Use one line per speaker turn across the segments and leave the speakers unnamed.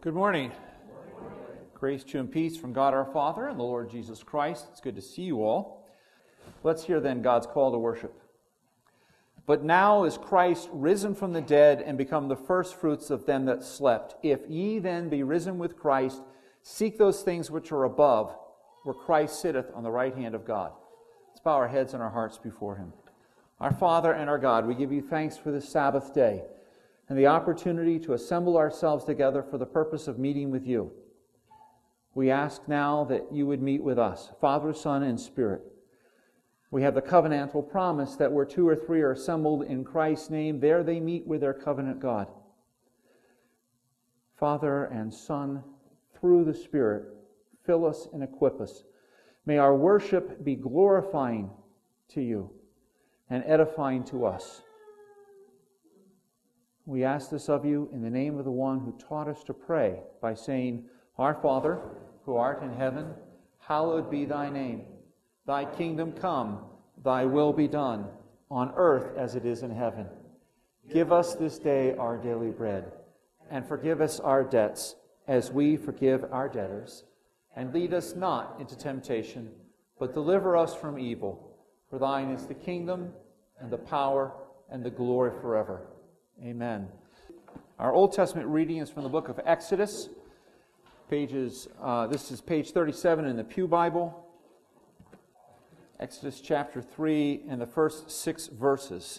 Good morning. Grace to you and peace from God our Father and the Lord Jesus Christ. It's good to see you all. Let's hear then God's call to worship. But now is Christ risen from the dead and become the firstfruits of them that slept. If ye then be risen with Christ, seek those things which are above, where Christ sitteth on the right hand of God. Let's bow our heads and our hearts before Him. Our Father and our God, we give you thanks for this Sabbath day and the opportunity to assemble ourselves together for the purpose of meeting with you. We ask now that you would meet with us, Father, Son, and Spirit. We have the covenantal promise that where two or three are assembled in Christ's name, there they meet with their covenant God. Father and Son, through the Spirit, fill us and equip us. May our worship be glorifying to you and edifying to us. We ask this of you in the name of the one who taught us to pray by saying, Our Father, who art in heaven, hallowed be thy name. Thy kingdom come, thy will be done, on earth as it is in heaven. Give us this day our daily bread, and forgive us our debts, as we forgive our debtors. And lead us not into temptation, but deliver us from evil. For thine is the kingdom, and the power, and the glory forever. Amen. Our Old Testament reading is from the book of Exodus. This is page 37 in the Pew Bible. Exodus chapter 3 and the first 6 verses.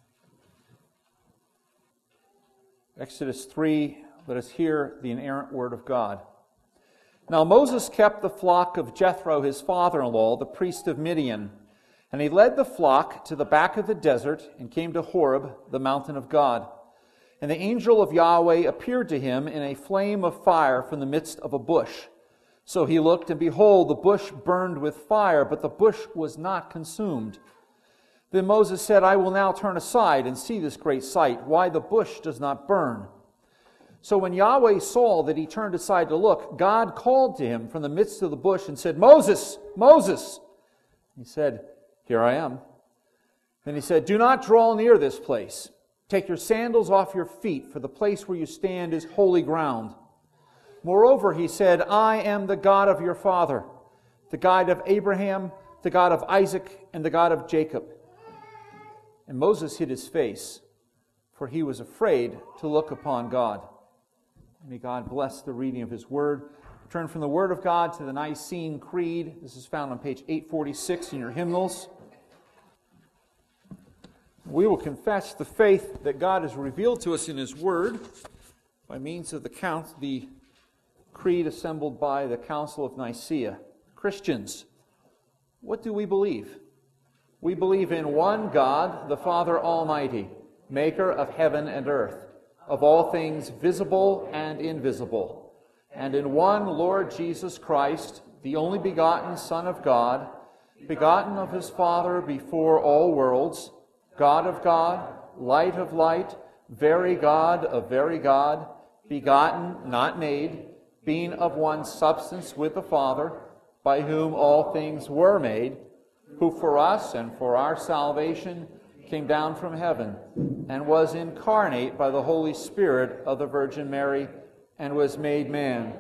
Exodus 3, let us hear the inerrant word of God. Now Moses kept the flock of Jethro, his father-in-law, the priest of Midian. And he led the flock to the back of the desert and came to Horeb, the mountain of God. And the angel of Yahweh appeared to him in a flame of fire from the midst of a bush. So he looked, and behold, the bush burned with fire, but the bush was not consumed. Then Moses said, I will now turn aside and see this great sight, why the bush does not burn. So when Yahweh saw that he turned aside to look, God called to him from the midst of the bush and said, Moses, Moses! He said, Here I am. Then he said, Do not draw near this place. Take your sandals off your feet, for the place where you stand is holy ground. Moreover, he said, I am the God of your father, the God of Abraham, the God of Isaac, and the God of Jacob. And Moses hid his face, for he was afraid to look upon God. May God bless the reading of His Word. Turn from the Word of God to the Nicene Creed. This is found on page 846 in your hymnals. We will confess the faith that God has revealed to us in His Word by means of the creed assembled by the Council of Nicaea. Christians, what do we believe? We believe in one God, the Father Almighty, maker of heaven and earth, of all things visible and invisible, and in one Lord Jesus Christ, the only begotten Son of God, begotten of His Father before all worlds, God of God, light of light, very God of very God, begotten, not made, being of one substance with the Father, by whom all things were made, who for us and for our salvation came down from heaven, and was incarnate by the Holy Spirit of the Virgin Mary, and was made man.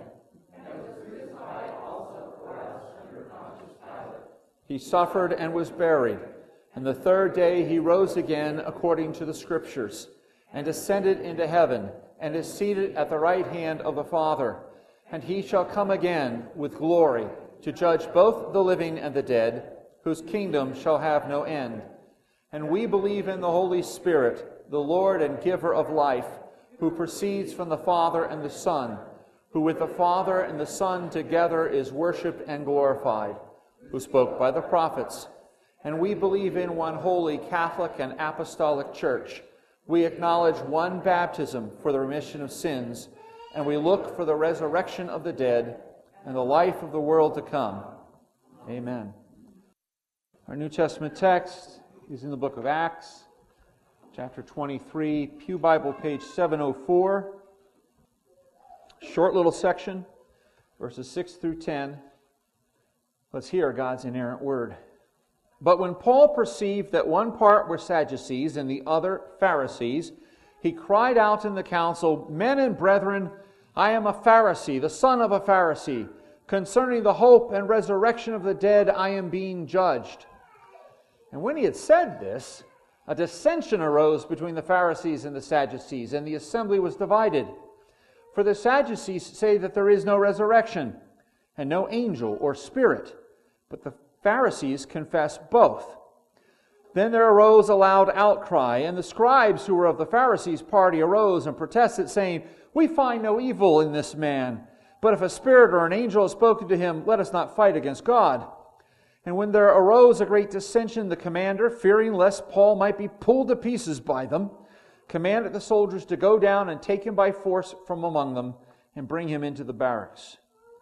He suffered and was buried, and the third day he rose again according to the Scriptures, and ascended into heaven, and is seated at the right hand of the Father. And he shall come again with glory to judge both the living and the dead, whose kingdom shall have no end. And we believe in the Holy Spirit, the Lord and giver of life, who proceeds from the Father and the Son, who with the Father and the Son together is worshipped and glorified, who spoke by the prophets. And we believe in one holy Catholic and Apostolic Church. We acknowledge one baptism for the remission of sins, and we look for the resurrection of the dead and the life of the world to come. Amen. Our New Testament text is in the book of Acts, chapter 23, Pew Bible, page 704. Short little section, verses 6 through 10. Let's hear God's inerrant word. But when Paul perceived that one part were Sadducees and the other Pharisees, he cried out in the council, Men and brethren, I am a Pharisee, the son of a Pharisee. Concerning the hope and resurrection of the dead, I am being judged." And when he had said this, a dissension arose between the Pharisees and the Sadducees, and the assembly was divided. For the Sadducees say that there is no resurrection, and no angel or spirit, but the Pharisees confess both. Then there arose a loud outcry, and the scribes who were of the Pharisees' party arose and protested, saying, "We find no evil in this man. But if a spirit or an angel has spoken to him, let us not fight against God." And when there arose a great dissension, the commander, fearing lest Paul might be pulled to pieces by them, commanded the soldiers to go down and take him by force from among them and bring him into the barracks.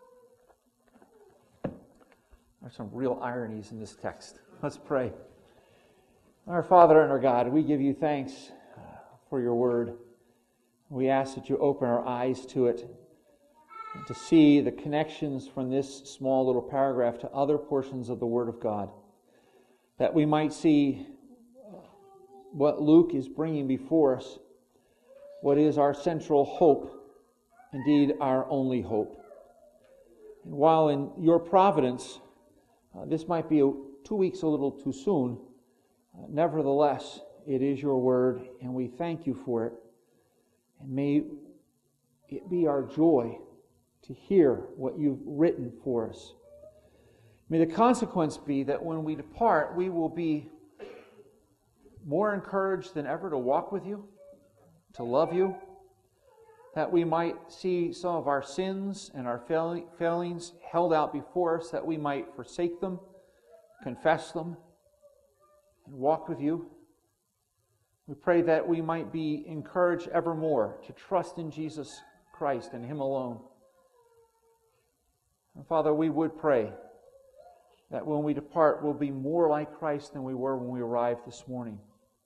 There's some real ironies in this text. Let's pray. Our Father and our God, we give you thanks for your word. We ask that you open our eyes to it, to see the connections from this small little paragraph to other portions of the Word of God, that we might see what Luke is bringing before us, what is our central hope, indeed our only hope. And while in your providence, this might be 2 weeks a little too soon, nevertheless, it is your Word, and we thank you for it. And may it be our joy to hear what you've written for us. May the consequence be that when we depart, we will be more encouraged than ever to walk with you, to love you, that we might see some of our sins and our failings held out before us, that we might forsake them, confess them, and walk with you. We pray that we might be encouraged evermore to trust in Jesus Christ and Him alone. And Father, we would pray that when we depart, we'll be more like Christ than we were when we arrived this morning.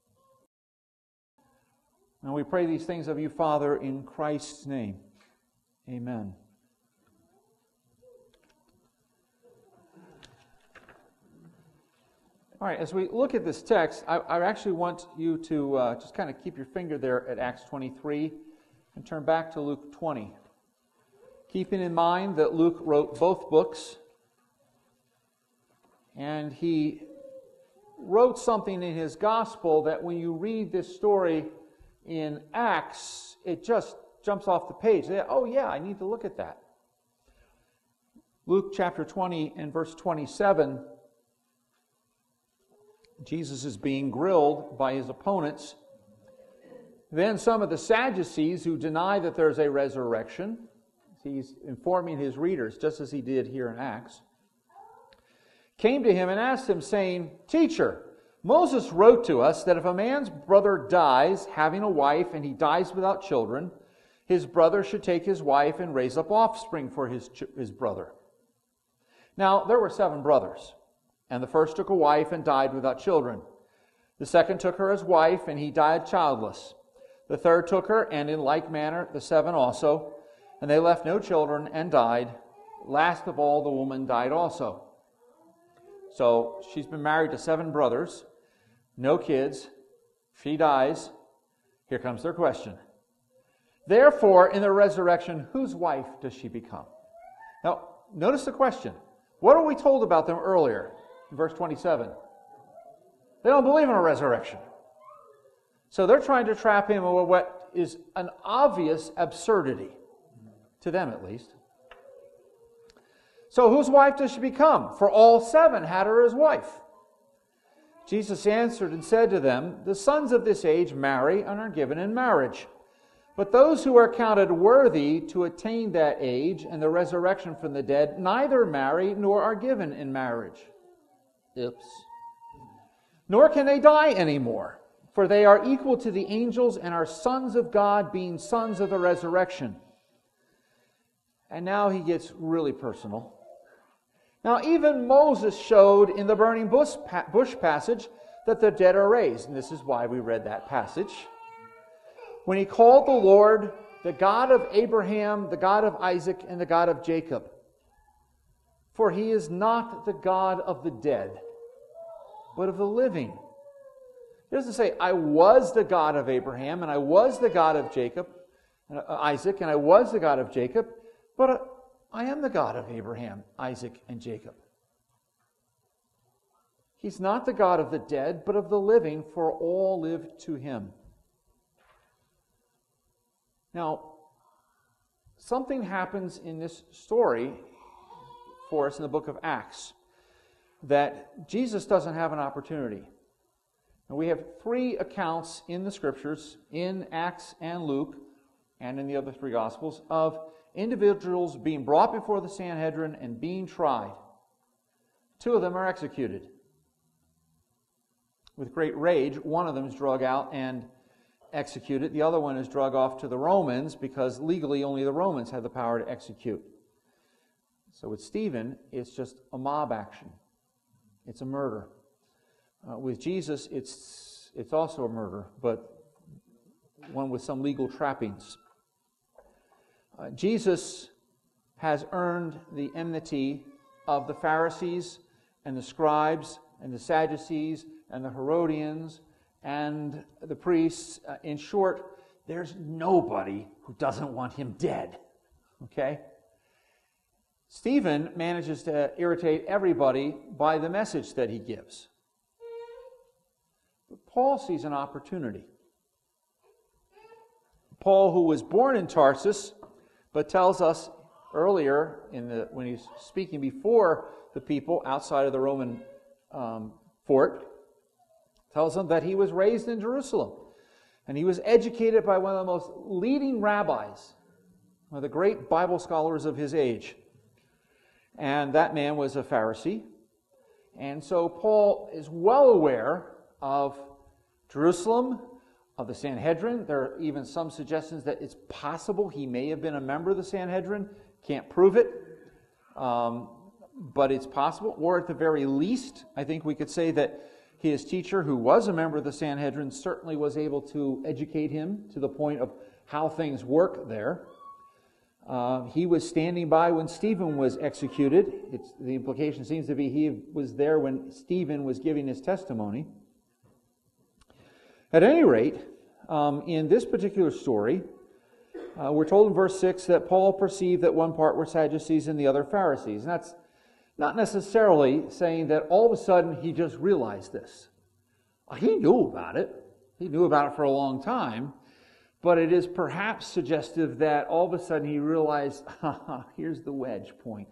And we pray these things of you, Father, in Christ's name. Amen. All right, as we look at this text, I actually want you to just kind of keep your finger there at Acts 23 and turn back to Luke 20. Keeping in mind that Luke wrote both books, and he wrote something in his gospel that when you read this story in Acts, it just jumps off the page. Oh yeah, I need to look at that. Luke chapter 20 and verse 27, Jesus is being grilled by his opponents. Then some of the Sadducees who deny that there's a resurrection, he's informing his readers just as he did here in Acts, came to him and asked him, saying, "Teacher, Moses wrote to us that if a man's brother dies having a wife and he dies without children, his brother should take his wife and raise up offspring for his brother. Now, there were 7 brothers, and the first took a wife and died without children. The second took her as wife, and he died childless. The third took her, and in like manner the 7 also, and they left no children and died. Last of all, the woman died also." So she's been married to 7 brothers, no kids. She dies. Here comes their question. Therefore, in the resurrection, whose wife does she become? Now, notice the question. What are we told about them earlier in verse 27? They don't believe in a resurrection. So they're trying to trap him with what is an obvious absurdity, to them at least. So whose wife does she become? For all 7 had her as wife. Jesus answered and said to them, "The sons of this age marry and are given in marriage. But those who are counted worthy to attain that age and the resurrection from the dead neither marry nor are given in marriage." Oops. "Nor can they die anymore, for they are equal to the angels and are sons of God, being sons of the resurrection." And now he gets really personal. Now, even Moses showed in the burning bush passage that the dead are raised. And this is why we read that passage. When he called the Lord the God of Abraham, the God of Isaac, and the God of Jacob. For he is not the God of the dead, but of the living. He doesn't say, "I was the God of Abraham, and I was the God of Jacob, Isaac, and I was the God of Jacob, but I am the God of Abraham, Isaac, and Jacob. He's not the God of the dead, but of the living, for all live to him. Now, something happens in this story for us in the book of Acts that Jesus doesn't have an opportunity. And we have 3 accounts in the Scriptures, in Acts and Luke, and in the other 3 Gospels, of individuals being brought before the Sanhedrin and being tried. 2 of them are executed. With great rage, one of them is dragged out and executed. The other one is dragged off to the Romans because legally only the Romans had the power to execute. So with Stephen, it's just a mob action. It's a murder. With Jesus, it's also a murder, but one with some legal trappings. Jesus has earned the enmity of the Pharisees and the scribes and the Sadducees and the Herodians and the priests. In short, there's nobody who doesn't want him dead. Okay? Stephen manages to irritate everybody by the message that he gives. But Paul sees an opportunity. Paul, who was born in Tarsus, but tells us earlier when he's speaking before the people outside of the Roman fort, tells them that he was raised in Jerusalem. And he was educated by one of the most leading rabbis, one of the great Bible scholars of his age. And that man was a Pharisee. And so Paul is well aware of Jerusalem, of the Sanhedrin. There are even some suggestions that it's possible he may have been a member of the Sanhedrin. Can't prove it, but it's possible. Or at the very least, I think we could say that his teacher, who was a member of the Sanhedrin, certainly was able to educate him to the point of how things work there. He was standing by when Stephen was executed. The implication seems to be he was there when Stephen was giving his testimony. At any rate, in this particular story, we're told in verse 6 that Paul perceived that one part were Sadducees and the other Pharisees. And that's not necessarily saying that all of a sudden he just realized this. He knew about it. He knew about it for a long time. But it is perhaps suggestive that all of a sudden he realized, here's the wedge point.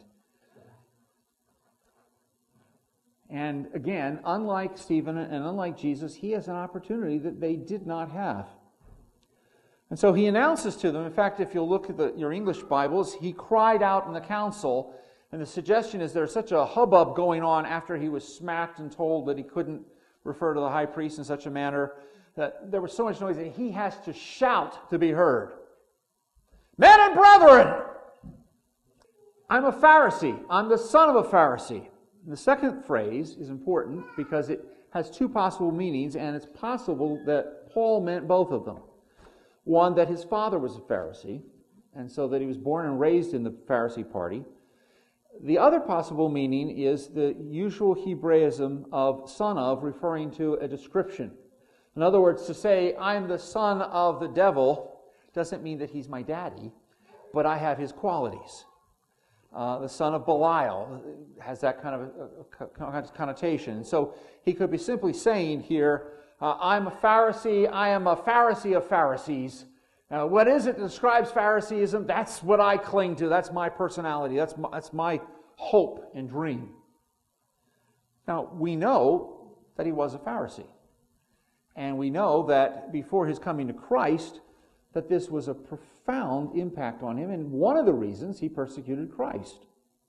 And again, unlike Stephen and unlike Jesus, he has an opportunity that they did not have. And so he announces to them, in fact, if you'll look at your English Bibles, he cried out in the council, and the suggestion is there's such a hubbub going on after he was smacked and told that he couldn't refer to the high priest in such a manner, that there was so much noise that he has to shout to be heard. Men and brethren, I'm a Pharisee. I'm the son of a Pharisee. And the second phrase is important because it has 2 possible meanings, and it's possible that Paul meant both of them. One, that his father was a Pharisee, and so that he was born and raised in the Pharisee party. The other possible meaning is the usual Hebraism of son of, referring to a description. In other words, to say, I'm the son of the devil, doesn't mean that he's my daddy, but I have his qualities. The son of Belial has that kind of connotation. So he could be simply saying here, I'm a Pharisee, I am a Pharisee of Pharisees. What is it that describes Phariseeism? That's what I cling to. That's my personality. That's my hope and dream. Now, we know that he was a Pharisee. And we know that before his coming to Christ, that this was a profound impact on him, and one of the reasons he persecuted Christ.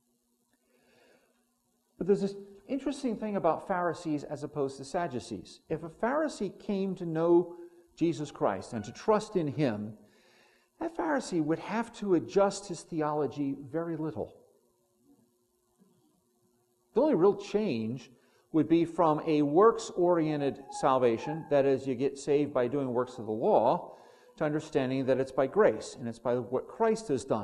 But there's this interesting thing about Pharisees as opposed to Sadducees. If a Pharisee came to know Jesus Christ and to trust in him, that Pharisee would have to adjust his theology very little. The only real change would be from a works-oriented salvation, that is, you get saved by doing works of the law, to understanding that it's by grace, and it's by what Christ has done.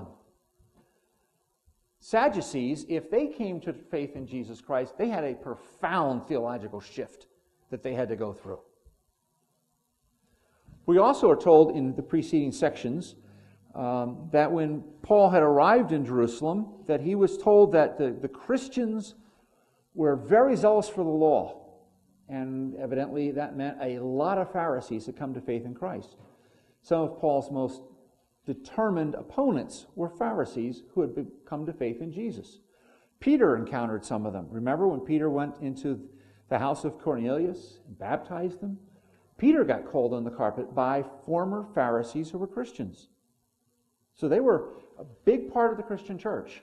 Sadducees, if they came to faith in Jesus Christ, they had a profound theological shift that they had to go through. We also are told in the preceding sections that when Paul had arrived in Jerusalem, that he was told that the Christians were very zealous for the law. And evidently that meant a lot of Pharisees had come to faith in Christ. Some of Paul's most determined opponents were Pharisees who had come to faith in Jesus. Peter encountered some of them. Remember when Peter went into the house of Cornelius and baptized them? Peter got called on the carpet by former Pharisees who were Christians. So they were a big part of the Christian church.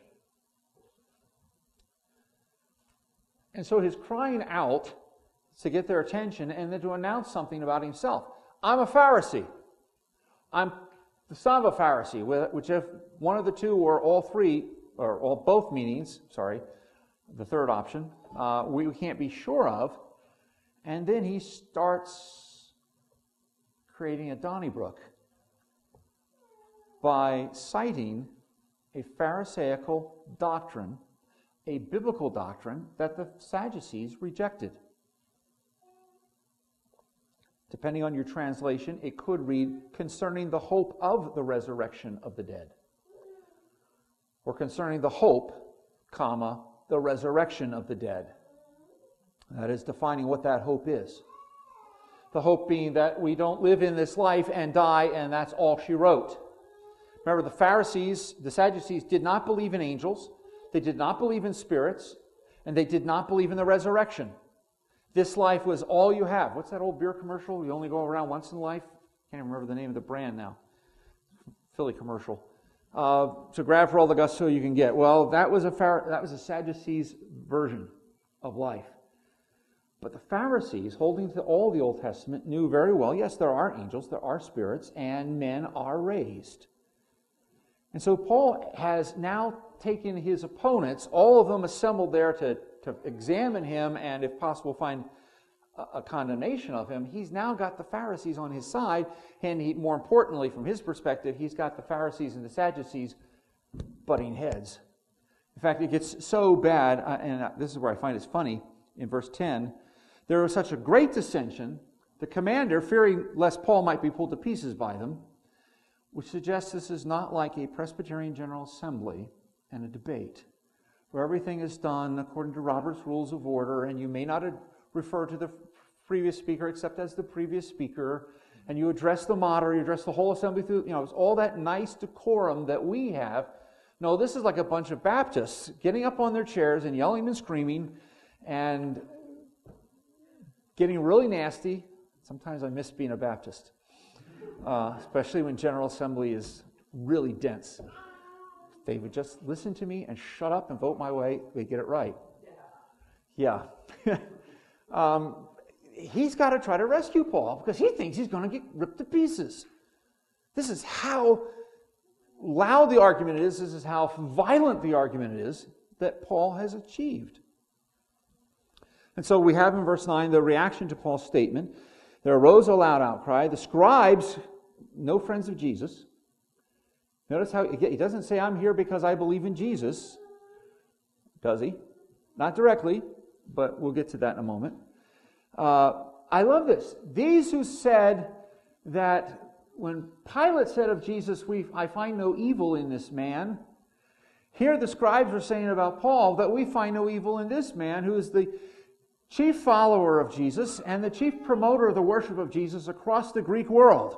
And so his crying out to get their attention and then to announce something about himself. I'm a Pharisee. I'm the son of a Pharisee, which if one of the two or all three, or all both meanings, the third option, we can't be sure of. And then he starts creating a Donnybrook by citing a Pharisaical doctrine, a biblical doctrine that the Sadducees rejected. Depending on your translation, it could read, concerning the hope of the resurrection of the dead. Or concerning the hope, the resurrection of the dead. That is defining what that hope is. The hope being that we don't live in this life and die, and that's all she wrote. Remember, the Sadducees did not believe in angels, they did not believe in spirits, and they did not believe in the resurrection. This life was all you have. What's that old beer commercial? You only go around once in life? Can't even remember the name of the brand now. Philly commercial. So grab for all the gusto you can get. Well, that was a Sadducees version of life. But the Pharisees, holding to all the Old Testament, knew very well, yes, there are angels, there are spirits, and men are raised. And so Paul has now taken his opponents, all of them assembled there to examine him and, if possible, find a condemnation of him. He's now got the Pharisees on his side, and more importantly, from his perspective, he's got the Pharisees and the Sadducees butting heads. In fact, it gets so bad, and this is where I find it's funny, in verse 10, there was such a great dissension, the commander, fearing lest Paul might be pulled to pieces by them, which suggests this is not like a Presbyterian General Assembly and a debate, where everything is done according to Robert's Rules of Order, and you may not refer to the previous speaker except as the previous speaker, and you address the moderator, you address the whole assembly through, it's all that nice decorum that we have. No, this is like a bunch of Baptists getting up on their chairs and yelling and screaming and getting really nasty. Sometimes I miss being a Baptist, especially when General Assembly is really dense. They would just listen to me and shut up and vote my way. They get it right. Yeah. He's got to try to rescue Paul because he thinks he's going to get ripped to pieces. This is how loud the argument is. This is how violent the argument is that Paul has achieved. And so we have in verse 9 the reaction to Paul's statement. There arose a loud outcry. The scribes, no friends of Jesus. Notice how he doesn't say, I'm here because I believe in Jesus. Does he? Not directly, but we'll get to that in a moment. I love this. These who said that when Pilate said of Jesus, I find no evil in this man, here the scribes are saying about Paul that we find no evil in this man who is the chief follower of Jesus and the chief promoter of the worship of Jesus across the Greek world.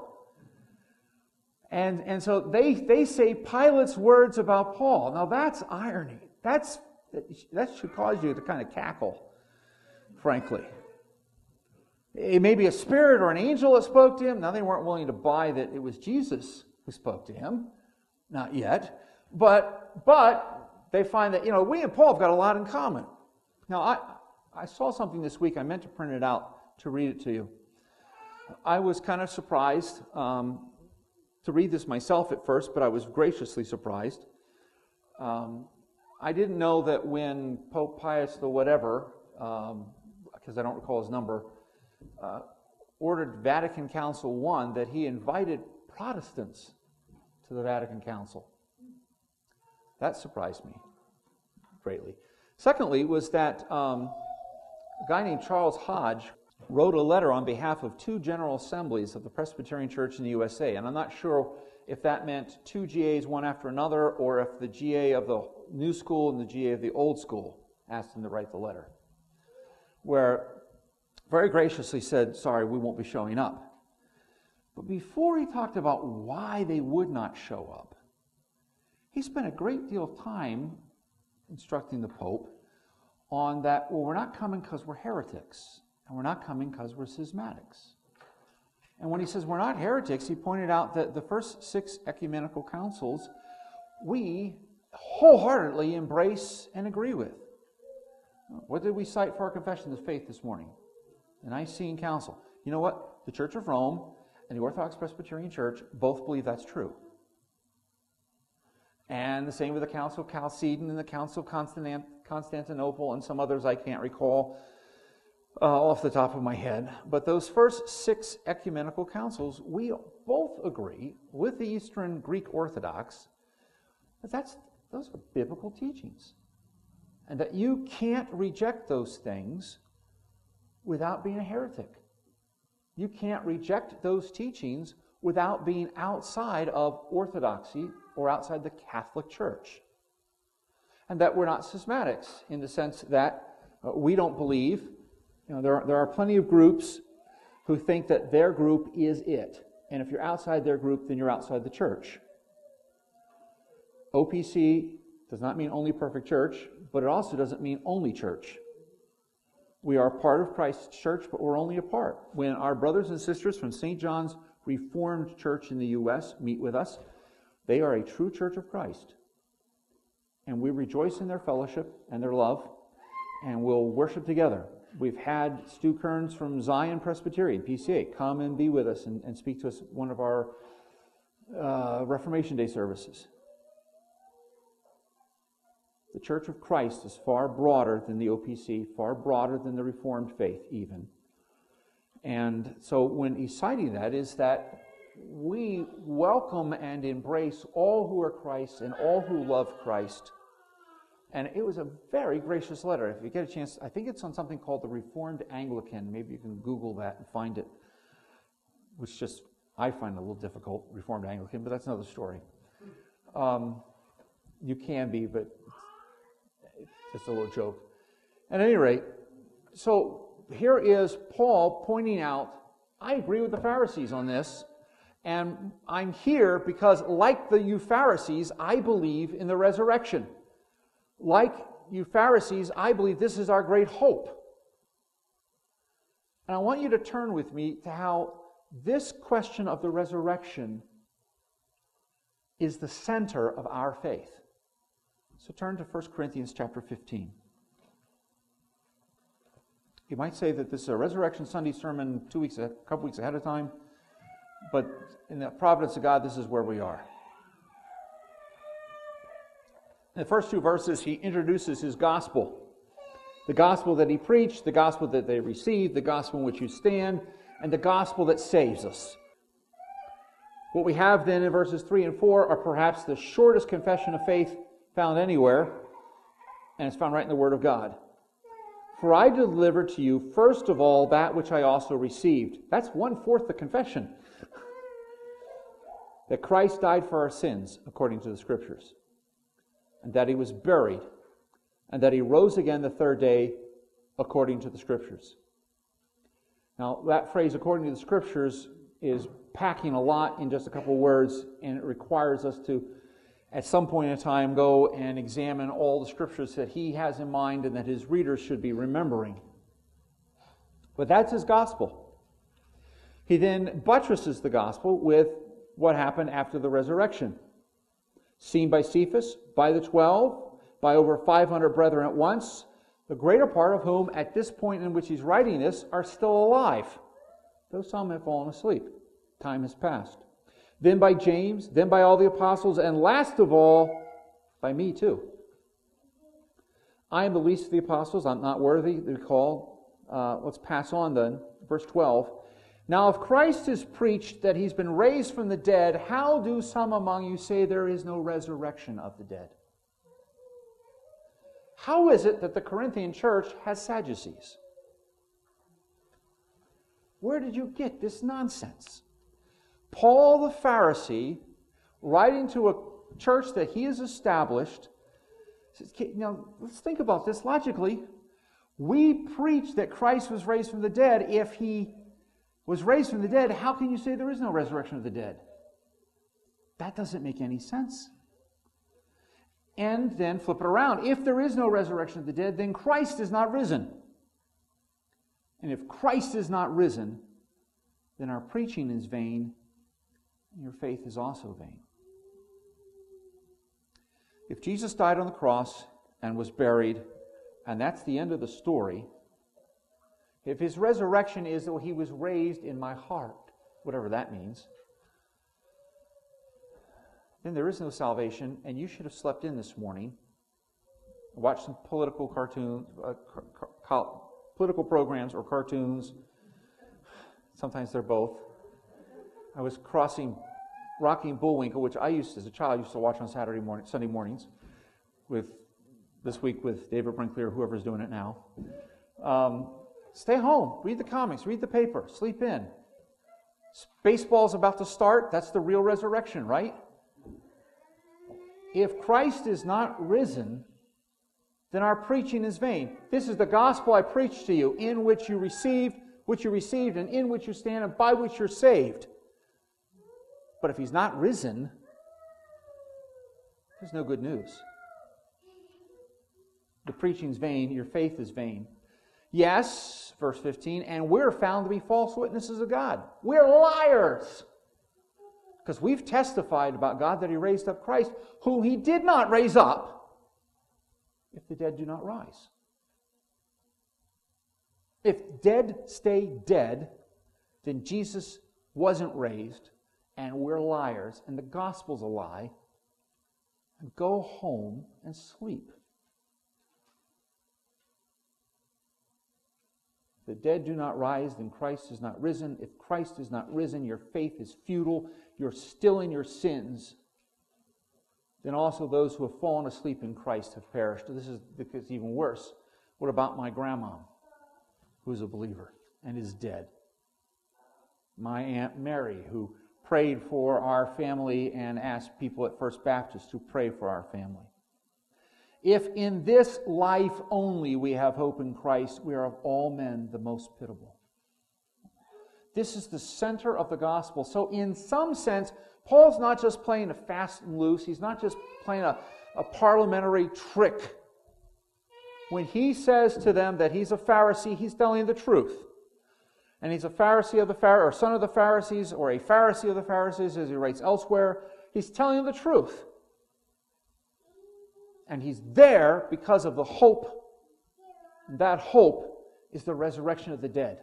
And so they say Pilate's words about Paul. Now that's irony. That should cause you to kind of cackle, frankly. It may be a spirit or an angel that spoke to him. Now they weren't willing to buy that it was Jesus who spoke to him. Not yet. But they find that, we and Paul have got a lot in common. Now I saw something this week. I meant to print it out to read it to you. I was kind of surprised to read this myself at first, but I was graciously surprised. I didn't know that when Pope Pius the whatever, because I don't recall his number, ordered Vatican Council I, that he invited Protestants to the Vatican Council. That surprised me greatly. Secondly, was that a guy named Charles Hodge wrote a letter on behalf of two general assemblies of the Presbyterian Church in the USA, and I'm not sure if that meant two GAs, one after another, or if the GA of the new school and the GA of the old school asked him to write the letter, where very graciously said, sorry, we won't be showing up. But before he talked about why they would not show up, he spent a great deal of time instructing the Pope on that, well, we're not coming because we're heretics, and we're not coming because we're schismatics. And when he says we're not heretics, he pointed out that the first 6 ecumenical councils we wholeheartedly embrace and agree with. What did we cite for our confession of faith this morning? The Nicene Council. You know what? The Church of Rome and the Orthodox Presbyterian Church both believe that's true. And the same with the Council of Chalcedon and the Council of Constantinople and some others I can't recall off the top of my head. But those first 6 ecumenical councils, we both agree with the Eastern Greek Orthodox that those are biblical teachings. And that you can't reject those things without being a heretic. You can't reject those teachings without being outside of orthodoxy or outside the Catholic Church. And that we're not schismatics in the sense that we don't believe, there are plenty of groups who think that their group is it. And if you're outside their group, then you're outside the church. OPC does not mean only perfect church, but it also doesn't mean only church. We are part of Christ's church, but we're only a part. When our brothers and sisters from St. John's Reformed Church in the U.S. meet with us, they are a true church of Christ. And we rejoice in their fellowship and their love, and we'll worship together. We've had Stu Kearns from Zion Presbyterian, PCA, come and be with us and speak to us at one of our Reformation Day services. The Church of Christ is far broader than the OPC, far broader than the Reformed faith even. And so when he's citing that is that we welcome and embrace all who are Christ and all who love Christ. And it was a very gracious letter. If you get a chance, I think it's on something called the Reformed Anglican. Maybe you can Google that and find it, which just, I find a little difficult, Reformed Anglican, but that's another story. You can be, but it's just a little joke. At any rate, so here is Paul pointing out, I agree with the Pharisees on this, and I'm here because, like the you Pharisees, I believe in the resurrection. Like you Pharisees, I believe this is our great hope. And I want you to turn with me to how this question of the resurrection is the center of our faith. So turn to 1 Corinthians chapter 15. You might say that this is a Resurrection Sunday sermon a couple weeks ahead of time, but in the providence of God, this is where we are. In the first 2 verses, he introduces his gospel. The gospel that he preached, the gospel that they received, the gospel in which you stand, and the gospel that saves us. What we have then in verses 3 and 4 are perhaps the shortest confession of faith found anywhere, and it's found right in the Word of God. For I delivered to you first of all that which I also received. That's 1/4 the confession. That Christ died for our sins, according to the Scriptures. And that he was buried. And that he rose again the 3rd day, according to the Scriptures. Now, that phrase, according to the Scriptures, is packing a lot in just a couple words, and it requires us to, at some point in time, go and examine all the Scriptures that he has in mind and that his readers should be remembering. But that's his gospel. He then buttresses the gospel with what happened after the resurrection. Seen by Cephas, by the 12, by over 500 brethren at once, the greater part of whom, at this point in which he's writing this, are still alive, though some have fallen asleep. Time has passed. Then by James, then by all the apostles, and last of all, by me too. I am the least of the apostles. I'm not worthy to call. Let's pass on then. Verse 12. Now if Christ is preached that he's been raised from the dead, how do some among you say there is no resurrection of the dead? How is it that the Corinthian church has Sadducees? Where did you get this nonsense? Paul the Pharisee writing to a church that he has established. Now, let's think about this logically. We preach that Christ was raised from the dead. If he was raised from the dead, how can you say there is no resurrection of the dead? That doesn't make any sense. And then flip it around. If there is no resurrection of the dead, then Christ is not risen. And if Christ is not risen, then our preaching is vain, and your faith is also vain. If Jesus died on the cross and was buried, and that's the end of the story, if his resurrection is that he was raised in my heart, whatever that means, then there is no salvation, and you should have slept in this morning, watched some political cartoons, political programs or cartoons. Sometimes they're both. I was crossing Rocky and Bullwinkle, which I used as a child used to watch on Sunday mornings, this week with David Brinkley or whoever's doing it now. Stay home, read the comics, read the paper, sleep in. Baseball's about to start. That's the real resurrection, right? If Christ is not risen, then our preaching is vain. This is the gospel I preach to you, in which you received, and in which you stand, and by which you're saved. But if he's not risen, there's no good news. The preaching's vain, your faith is vain. Yes, verse 15, and we're found to be false witnesses of God. We're liars. Because we've testified about God that he raised up Christ, whom he did not raise up, if the dead do not rise. If dead stay dead, then Jesus wasn't raised, and we're liars, and the gospel's a lie. And go home and sleep. If the dead do not rise, then Christ is not risen. If Christ is not risen, your faith is futile. You're still in your sins. Then also those who have fallen asleep in Christ have perished. This is even worse. What about my grandma, who's a believer and is dead? My Aunt Mary, who prayed for our family and asked people at First Baptist to pray for our family. If in this life only we have hope in Christ, we are of all men the most pitiable. This is the center of the gospel. So in some sense, Paul's not just playing a fast and loose. He's not just playing a parliamentary trick. When he says to them that he's a Pharisee, he's telling the truth. And he's a Pharisee of the Pharisees, or son of the Pharisees, or a Pharisee of the Pharisees, as he writes elsewhere. He's telling the truth. And he's there because of the hope. And that hope is the resurrection of the dead.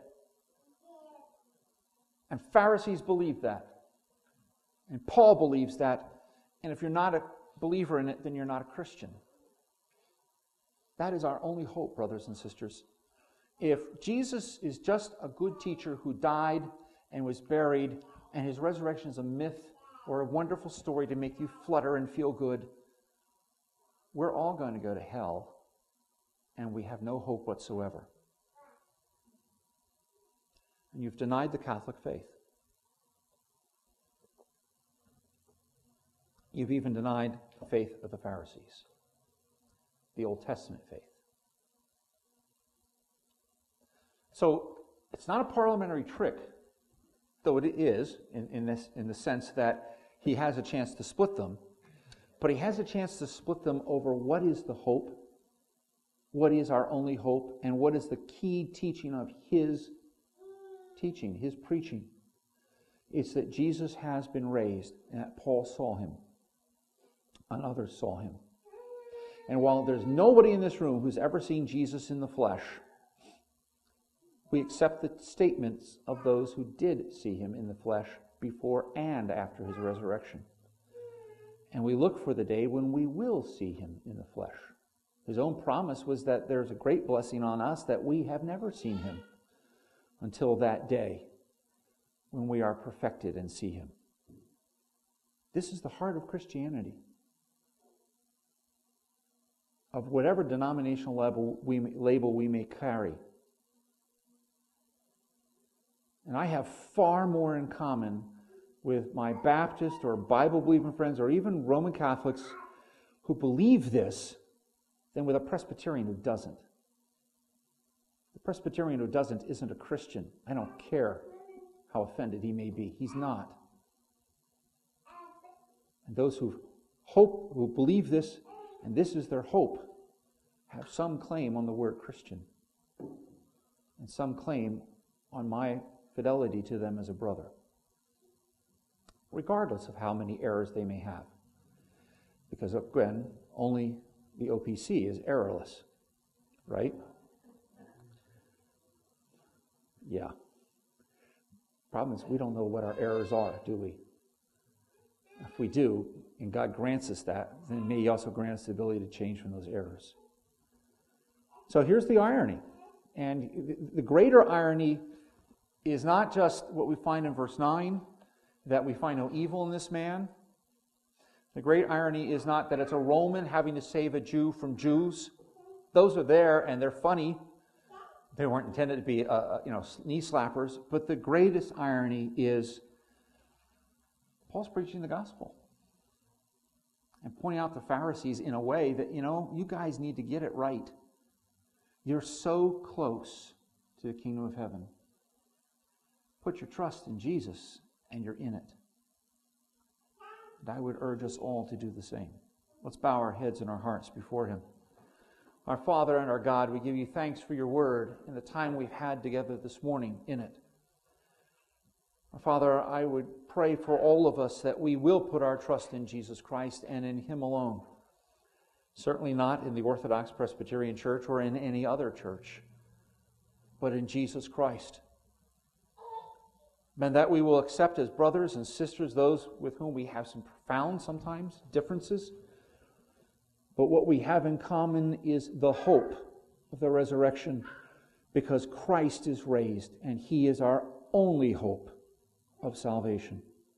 And Pharisees believe that. And Paul believes that. And if you're not a believer in it, then you're not a Christian. That is our only hope, brothers and sisters. If Jesus is just a good teacher who died and was buried, and his resurrection is a myth or a wonderful story to make you flutter and feel good, we're all going to go to hell, and we have no hope whatsoever. And you've denied the Catholic faith. You've even denied the faith of the Pharisees, the Old Testament faith. So it's not a parliamentary trick, though it is in the sense that he has a chance to split them, but he has a chance to split them over what is the hope, what is our only hope, and what is the key teaching of his teaching, his preaching. It's that Jesus has been raised, and that Paul saw him, and others saw him. And while there's nobody in this room who's ever seen Jesus in the flesh, we accept the statements of those who did see him in the flesh before and after his resurrection. And we look for the day when we will see him in the flesh. His own promise was that there's a great blessing on us that we have never seen him until that day when we are perfected and see him. This is the heart of Christianity. Of whatever denominational label we may carry. And I have far more in common with my Baptist or Bible-believing friends or even Roman Catholics who believe this than with a Presbyterian who doesn't. The Presbyterian who doesn't isn't a Christian. I don't care how offended he may be. He's not. And those who believe this, and this is their hope, have some claim on the word Christian and some claim on my fidelity to them as a brother, regardless of how many errors they may have. Because, again, only the OPC is errorless, right? Yeah. Problem is, we don't know what our errors are, do we? If we do, and God grants us that, then may He also grant us the ability to change from those errors. So here's the irony. And the greater irony is not just what we find in verse 9, that we find no evil in this man. The great irony is not that it's a Roman having to save a Jew from Jews. Those are there and they're funny. They weren't intended to be knee slappers. But the greatest irony is Paul's preaching the gospel and pointing out the Pharisees in a way that, you guys need to get it right. You're so close to the kingdom of heaven. Put your trust in Jesus and you're in it. And I would urge us all to do the same. Let's bow our heads and our hearts before Him. Our Father and our God, we give You thanks for Your word and the time we've had together this morning in it. Our Father, I would pray for all of us that we will put our trust in Jesus Christ and in Him alone. Certainly not in the Orthodox Presbyterian Church or in any other church, but in Jesus Christ. And that we will accept as brothers and sisters those with whom we have some profound, sometimes, differences. But what we have in common is the hope of the resurrection, because Christ is raised and He is our only hope of salvation.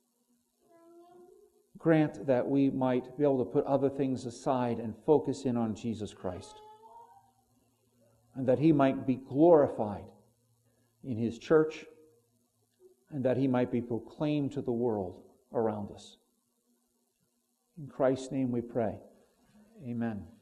Grant that we might be able to put other things aside and focus in on Jesus Christ, and that He might be glorified in His church, and that He might be proclaimed to the world around us. In Christ's name we pray. Amen.